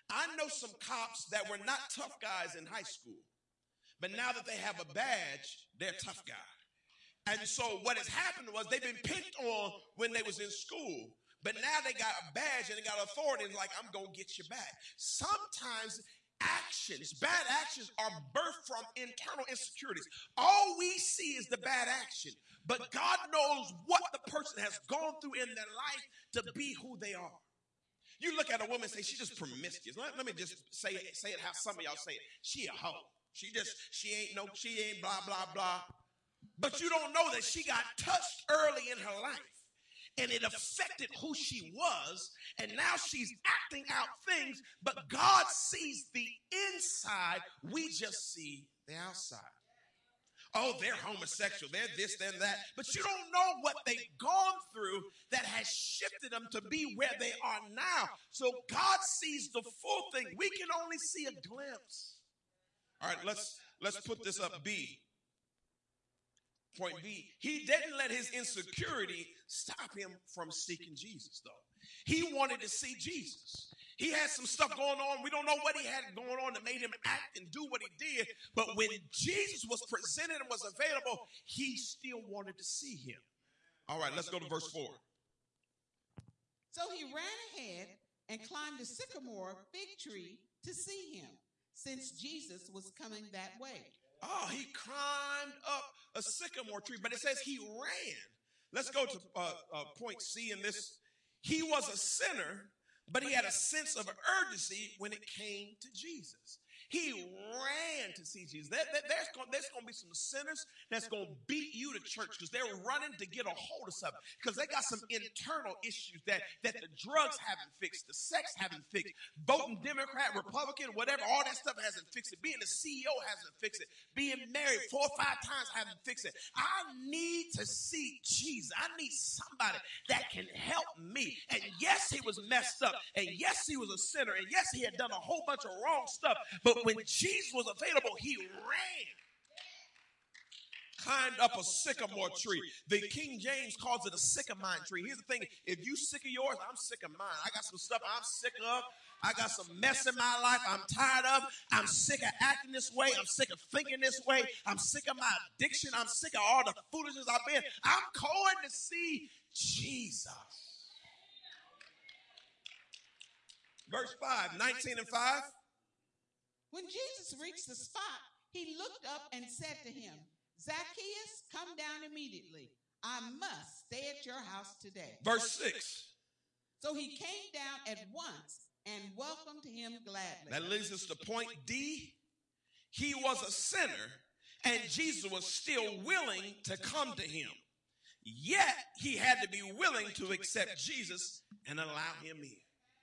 Speaker 1: I know some cops that were not tough guys in high school, but now that they have a badge, they're tough guys. And so what has happened was they've been picked on when they was in school, but now they got a badge and they got authority and like, I'm going to get you back. Sometimes actions, bad actions are birthed from internal insecurities. All we see is the bad action, but God knows what the person has gone through in their life to be who they are. You look at a woman and say, she's just promiscuous. Let, let me just say it, say it how some of y'all say it. She a hoe. She just, she ain't no, she ain't blah, blah, blah. But you don't know that she got touched early in her life and it affected who she was. And now she's acting out things, but God sees the inside. We just see the outside. Oh, they're homosexual. They're this, they're that. But you don't know what they've gone through that has shifted them to be where they are now. So God sees the full thing. We can only see a glimpse. All right, let's let's put this up. B. Point B. He didn't let his insecurity stop him from seeking Jesus, though. He wanted to see Jesus. He had some stuff going on. We don't know what he had going on that made him act and do what he did. But when Jesus was presented and was available, he still wanted to see him. All right, let's go to verse four.
Speaker 2: So he ran ahead and climbed a sycamore fig tree to see him, since Jesus was coming that way.
Speaker 1: Oh, he climbed up a sycamore tree, but it says he ran. Let's go to uh, uh, point C in this. He was a sinner, but he had a sense of urgency when it came to Jesus. He ran to see Jesus. There, there, there's going to be some sinners that's going to beat you to church because they're running to get a hold of something because they got some internal issues that, that the drugs haven't fixed, the sex haven't fixed, voting Democrat, Republican, whatever, all that stuff hasn't fixed it. Being a C E O hasn't fixed it. Being married four or five times hasn't fixed it. I need to see Jesus. I need somebody that can help me. And yes, he was messed up. And yes, he was a sinner. And yes, he had done a whole bunch of wrong stuff. But when Jesus was available, he ran. Climbed up a sycamore tree. The King James calls it a sycamine tree. Here's the thing. If you sick of yours, I'm sick of mine. I got some stuff I'm sick of. I got some mess in my life I'm tired of. I'm sick of acting this way. I'm sick of thinking this way. I'm sick of my addiction. I'm sick of all the foolishness I've been. I'm going to see Jesus. Verse five, nineteen and five.
Speaker 2: When Jesus reached the spot, he looked up and said to him, Zacchaeus, come down immediately. I must stay at your house today.
Speaker 1: Verse six.
Speaker 2: So he came down at once and welcomed him gladly.
Speaker 1: That leads us to point D. He was a sinner, and Jesus was still willing to come to him. Yet he had to be willing to accept Jesus and allow him in.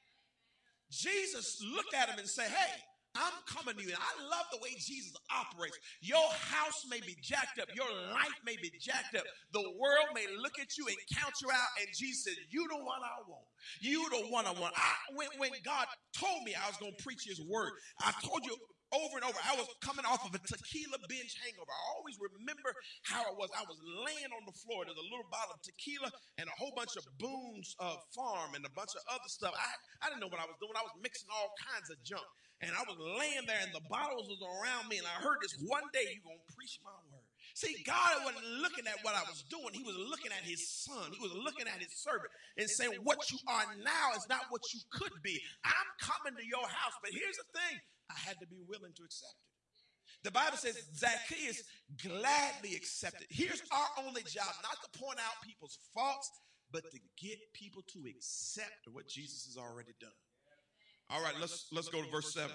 Speaker 1: Jesus looked at him and said, hey, I'm coming to you. And I love the way Jesus operates. Your house may be jacked up. Your life may be jacked up. The world may look at you and count you out. And Jesus said, you the one I want. You the one I want. I, when, when God told me I was going to preach his word, I told you over and over, I was coming off of a tequila binge hangover. I always remember how it was. I was laying on the floor. There's a little bottle of tequila and a whole bunch of Boone's uh, Farm and a bunch of other stuff. I, I didn't know what I was doing. I was mixing all kinds of junk. And I was laying there and the bottles was around me. And I heard this, one day you're going to preach my word. See, God wasn't looking at what I was doing. He was looking at his son. He was looking at his servant and saying, what you are now is not what you could be. I'm coming to your house. But here's the thing. I had to be willing to accept it. The Bible says Zacchaeus gladly accepted. Here's our only job, not to point out people's faults, but to get people to accept what Jesus has already done. All right, let's let's go to verse seven.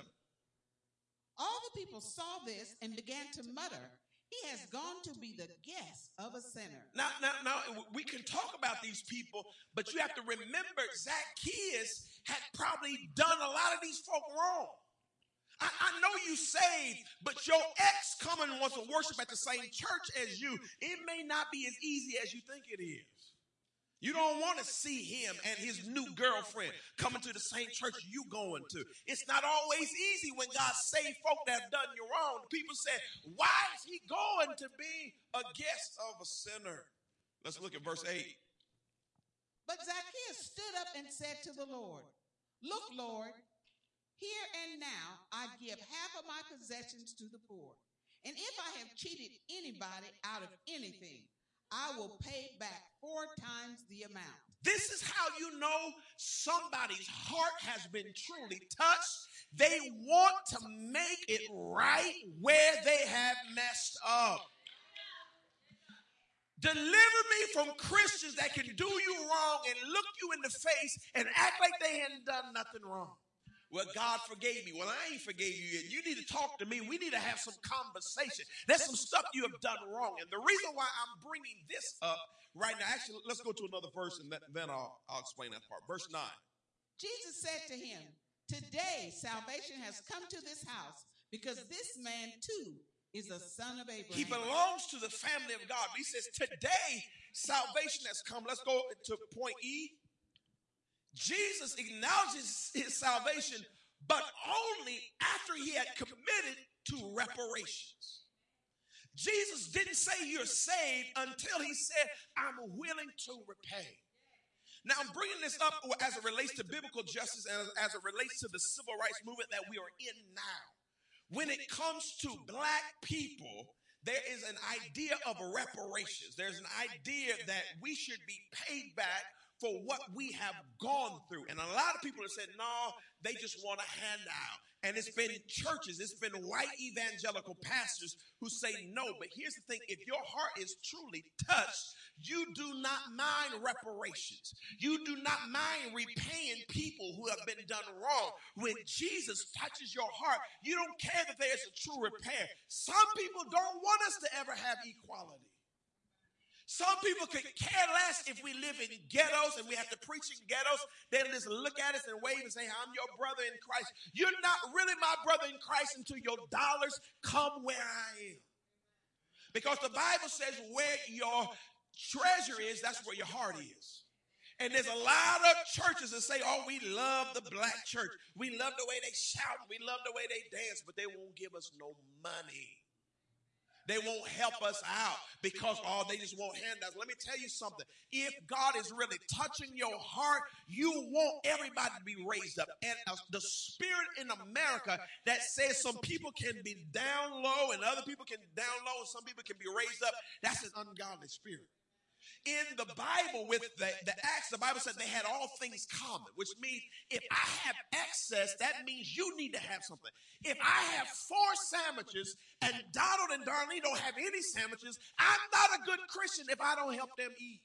Speaker 2: All the people saw this and began to mutter, he has gone to be the guest of a sinner.
Speaker 1: Now, now, now, we can talk about these people, but you have to remember Zacchaeus had probably done a lot of these folk wrong. I, I know you saved, but your ex coming and wants to worship at the same church as you. It may not be as easy as you think it is. You don't want to see him and his new girlfriend coming to the same church you going to. It's not always easy when God saved folk that have done you wrong. People say, why is he going to be a guest of a sinner? Let's look at verse eight.
Speaker 2: But Zacchaeus stood up and said to the Lord, look, Lord, Here and now, I give half of my possessions to the poor. And if I have cheated anybody out of anything, I will pay back four times the amount.
Speaker 3: This is how you know somebody's heart has been truly touched. They want to make it right where they have messed up. Deliver me from Christians that can do you wrong and look you in the face and act like they hadn't done nothing wrong. Well, God forgave me. Well, I ain't forgave you yet. You need to talk to me. We need to have some conversation. There's some stuff you have done wrong. And the reason why I'm bringing this up right now, actually, let's go to another verse and then I'll, I'll explain that part. Verse nine.
Speaker 2: Jesus said to him, today salvation has come to this house because this man too is a son of Abraham.
Speaker 3: He belongs to the family of God. He says today salvation has come. Let's go to point E. Jesus acknowledges his salvation, but only after he had committed to reparations. Jesus didn't say you're saved until he said, I'm willing to repay. Now, I'm bringing this up as it relates to biblical justice and as, as it relates to the civil rights movement that we are in now. When it comes to black people, there is an idea of reparations. There's an idea that we should be paid back for what we have gone through. And a lot of people have said, no, they just want a handout. And it's been churches, it's been white evangelical pastors who say no. But here's the thing, if your heart is truly touched, you do not mind reparations. You do not mind repaying people who have been done wrong. When Jesus touches your heart, you don't care that there's a true repair. Some people don't want us to ever have equality. Some people could care less if we live in ghettos and we have to preach in ghettos. They'll just look at us and wave and say, I'm your brother in Christ. You're not really my brother in Christ until your dollars come where I am. Because the Bible says where your treasure is, that's where your heart is. And there's a lot of churches that say, oh, we love the black church. We love the way they shout. We love the way they dance, but they won't give us no money. They won't help us out because, oh, they just want handouts. Let me tell you something. If God is really touching your heart, you want everybody to be raised up. And uh, the spirit in America that says some people can be down low and other people can down low and some people can be raised up, that's an ungodly spirit. In the Bible with the, the Acts, the Bible said they had all things common, which means if I have excess, that means you need to have something. If I have four sandwiches and Donald and Darlene don't have any sandwiches, I'm not a good Christian if I don't help them eat.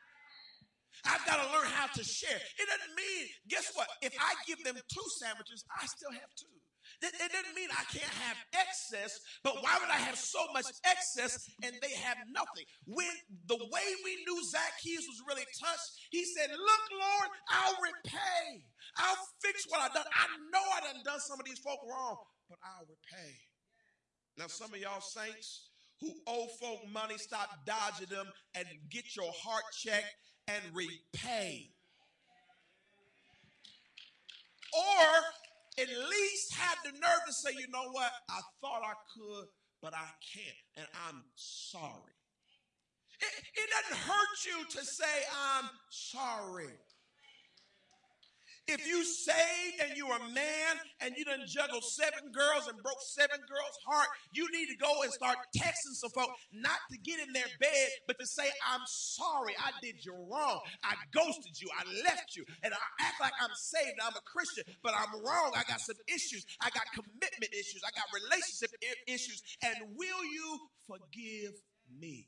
Speaker 3: I've got to learn how to share. It doesn't mean, guess what? If I give them two sandwiches, I still have two. It doesn't mean I can't have excess, but why would I have so much excess and they have nothing? When the way we knew Zacchaeus was really touched, he said, look, Lord, I'll repay. I'll fix what I've done. I know I done done some of these folk wrong, but I'll repay. Now, some of y'all saints who owe folk money, stop dodging them and get your heart checked and repay. Or at least have the nerve to say, you know what, I thought I could, but I can't, and I'm sorry. It, it doesn't hurt you to say, I'm sorry. If you saved and you are a man and you done juggled seven girls and broke seven girls' heart, you need to go and start texting some folks, not to get in their bed, but to say, I'm sorry, I did you wrong. I ghosted you, I left you, and I act like I'm saved, I'm a Christian, but I'm wrong. I got some issues. I got commitment issues. I got relationship issues. And will you forgive me?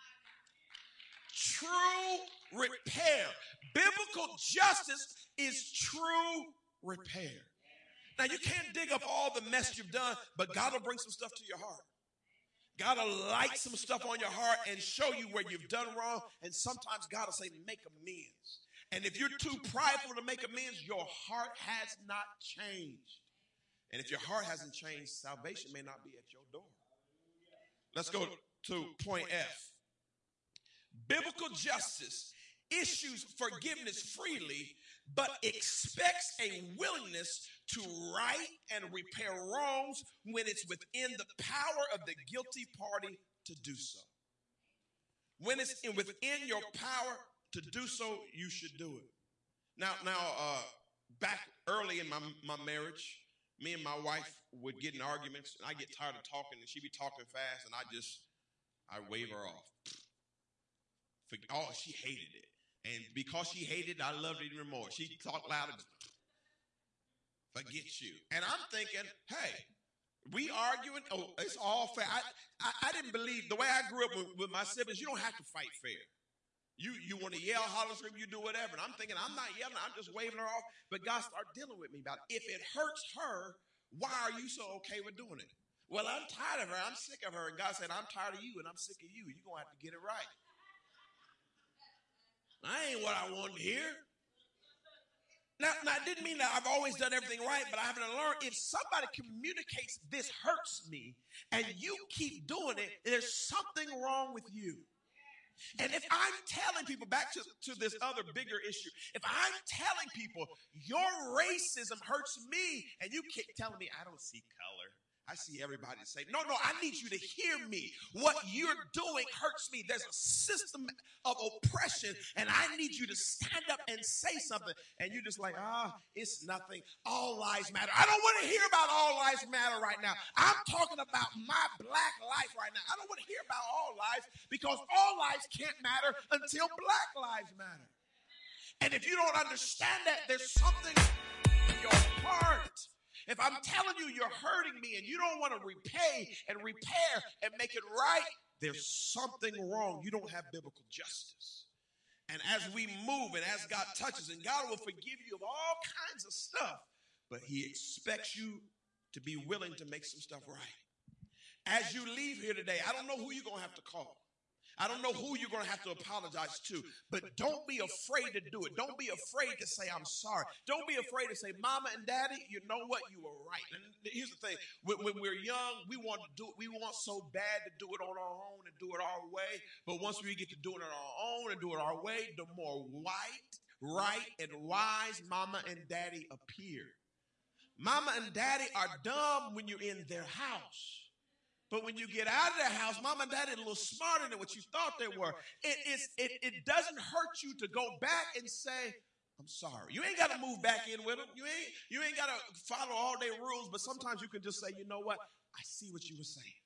Speaker 3: True repair. Biblical justice is true repair. Now, you can't dig up all the mess you've done, but God will bring some stuff to your heart. God will light some stuff on your heart and show you where you've done wrong. And sometimes God will say, make amends. And if you're too prideful to make amends, your heart has not changed. And if your heart hasn't changed, salvation may not be at your door. Let's go to point F. Biblical justice issues forgiveness freely, but expects a willingness to right and repair wrongs when it's within the power of the guilty party to do so. When it's in, within your power to do so, you should do it. Now, now, uh, back early in my, my marriage,
Speaker 1: Me and my wife would get in arguments, and I get tired of talking, and she'd be talking fast, and I just, I wave her off. For, oh, she hated it. And because she hated it, I loved it even more. She talked loud and forget you. And I'm thinking, hey, we arguing, oh, it's all fair. I, I, I didn't believe, the way I grew up with, with my siblings, you don't have to fight fair. You you want to yell, holler, scream, you do whatever. And I'm thinking, I'm not yelling, I'm just waving her off. But God started dealing with me about it. If it hurts her, why are you so okay with doing it? Well, I'm tired of her. I'm sick of her. And God said, I'm tired of you and I'm sick of you. You're going to have to get it right. I ain't what I wanted to hear. Now, now, I didn't mean that I've always done everything right, but I haven't learned if somebody communicates, this hurts me, and you keep doing it, there's something wrong with you. And if I'm telling people, back to, to this other bigger issue, if I'm telling people your racism hurts me and you keep telling me I don't see color, I see everybody say, no, no, I need you to hear me. What you're doing hurts me. There's a system of oppression and I need you to stand up and say something. And you're just like, ah, it's nothing. All lives matter. I don't want to hear about all lives matter right now. I'm talking about my black life right now. I don't want to hear about all lives because all lives can't matter until black lives matter. And if you don't understand that, there's something in your heart. If I'm telling you you're hurting me and you don't want to repay and repair and make it right, there's something wrong. You don't have biblical justice. And as we move and as God touches, and God will forgive you of all kinds of stuff, but he expects you to be willing to make some stuff right. As you leave here today, I don't know who you're going to have to call. I don't know who you're going to have to apologize to, but don't be afraid to do it. Don't be afraid to say, I'm sorry. Don't be afraid to say, Mama and Daddy, you know what? You were right. And here's the thing. When, when we're young, we want to do it. We want so bad to do it on our own and do it our way. But once we get to do it on our own and do it our way, the more white, right, and wise Mama and Daddy appear. Mama and Daddy are dumb when you're in their house. But when you get out of the house, Mom and Dad are a little smarter than what you thought they were. It, is, it, it doesn't hurt you to go back and say, I'm sorry. You ain't got to move back in with them. You ain't, you ain't got to follow all their rules, but sometimes you can just say, you know what? I see what you were saying.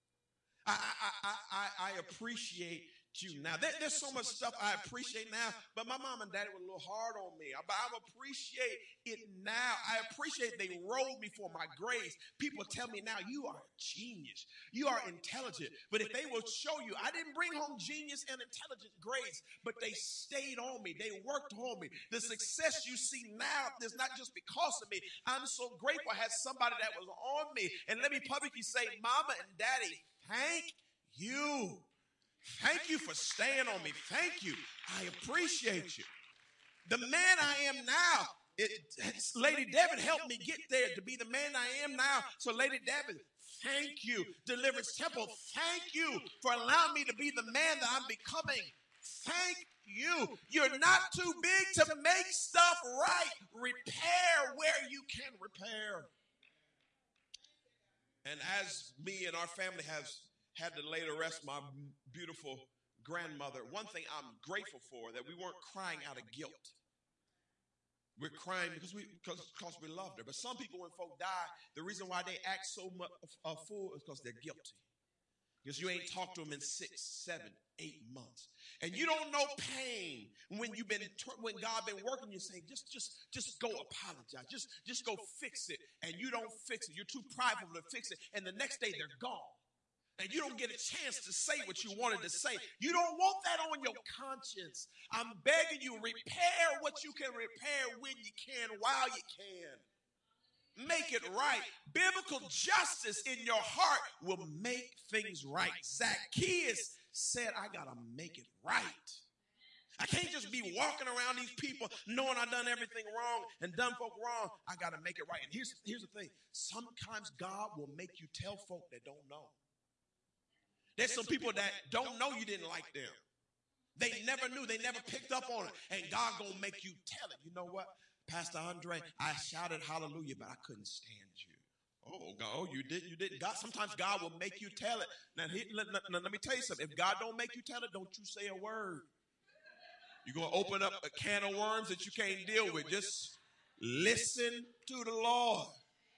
Speaker 1: I, I, I, I, I appreciate you now. There, there's so much stuff I appreciate now, but my mom and daddy were a little hard on me. But I appreciate it now. I appreciate they rolled me for my grades. People tell me now, you are a genius. You are intelligent. But if they will show you, I didn't bring home genius and intelligent grades, but they stayed on me. They worked on me. The success you see now is not just because of me. I'm so grateful I had somebody that was on me. And let me publicly say, Mama and Daddy, thank you. Thank you for staying on me. Thank you. I appreciate you. The man I am now, it, Lady Devin helped me get there to be the man I am now. So Lady Devin, thank you. Deliverance Temple, thank you for allowing me to be the man that I'm becoming. Thank you. You're not too big to make stuff right. Repair where you can repair. And as me and our family have had to lay to rest my beautiful grandmother, one thing I'm grateful for, that we weren't crying out of guilt. We're crying because we because, because we loved her. But some people, when folk die, the reason why they act so much a fool is because they're guilty. Because you ain't talked to them in six, seven, eight months. And you don't know pain when you've been, when God been working, you say, just, just, just go apologize. Just, just go fix it. And you don't fix it. You're too prideful to fix it. And the next day they're gone. And you don't get a chance to say what you wanted to say. You don't want that on your conscience. I'm begging you, repair what you can repair when you can, while you can. Make it right. Biblical justice in your heart will make things right. Zacchaeus said, I got to make it right. I can't just be walking around these people knowing I've done everything wrong and done folk wrong. I got to make it right. And here's, here's the thing. Sometimes God will make you tell folk that don't know. There's some people that don't know you didn't like them. They never knew. They never picked up on it. And God gonna make you tell it. You know what? Pastor Andre, I shouted hallelujah, but I couldn't stand you. Oh, God, oh, you did, you didn't. God, sometimes God will make you tell it. Now, he, let, let, let me tell you something. If God don't make you tell it, don't you say a word. You're gonna open up a can of worms that you can't deal with. Just listen to the Lord.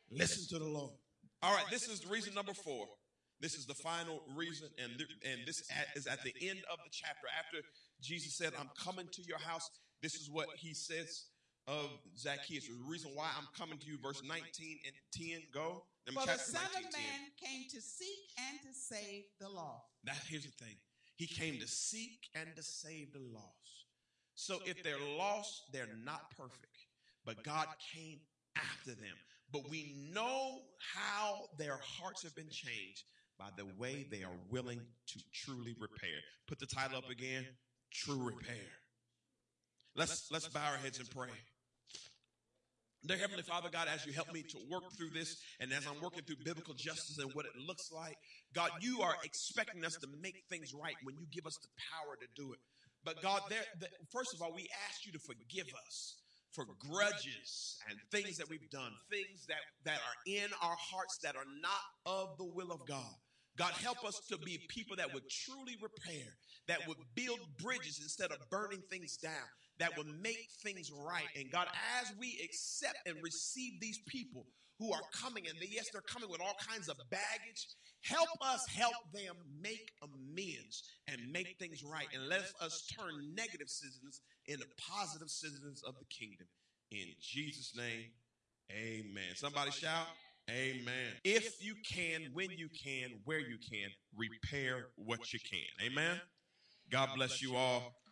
Speaker 3: Listen to the Lord. All right, this is reason number four. This is the final reason, and, th- and this at, is at the end of the chapter. After Jesus said, I'm coming to your house, this is what he says of Zacchaeus. The reason why I'm coming to you, verse nineteen and ten, go.
Speaker 2: For the Son of Man came to seek and to save the lost.
Speaker 3: That, here's the thing. He came to seek and to save the lost. So if they're lost, they're not perfect. But God came after them. But we know how their hearts have been changed by the way they are willing to truly repair. Put the title up again, True Repair. Let's, let's bow our heads and pray. Dear Heavenly Father, God, as you help me to work through this, and as I'm working through biblical justice and what it looks like, God, you are expecting us to make things right when you give us the power to do it. But God, there, the, first of all, we ask you to forgive us for grudges and things that we've done, things that, that are in our hearts that are not of the will of God. God, help us to be people that would truly repair, that would build bridges instead of burning things down, that would make things right. And God, as we accept and receive these people who are coming, and they, yes, they're coming with all kinds of baggage, help us help them make amends and make things right. And let us turn negative citizens into positive citizens of the kingdom. In Jesus' name, amen. Somebody shout, amen. If you can, when you can, where you can, repair what you can. Amen. God bless you all.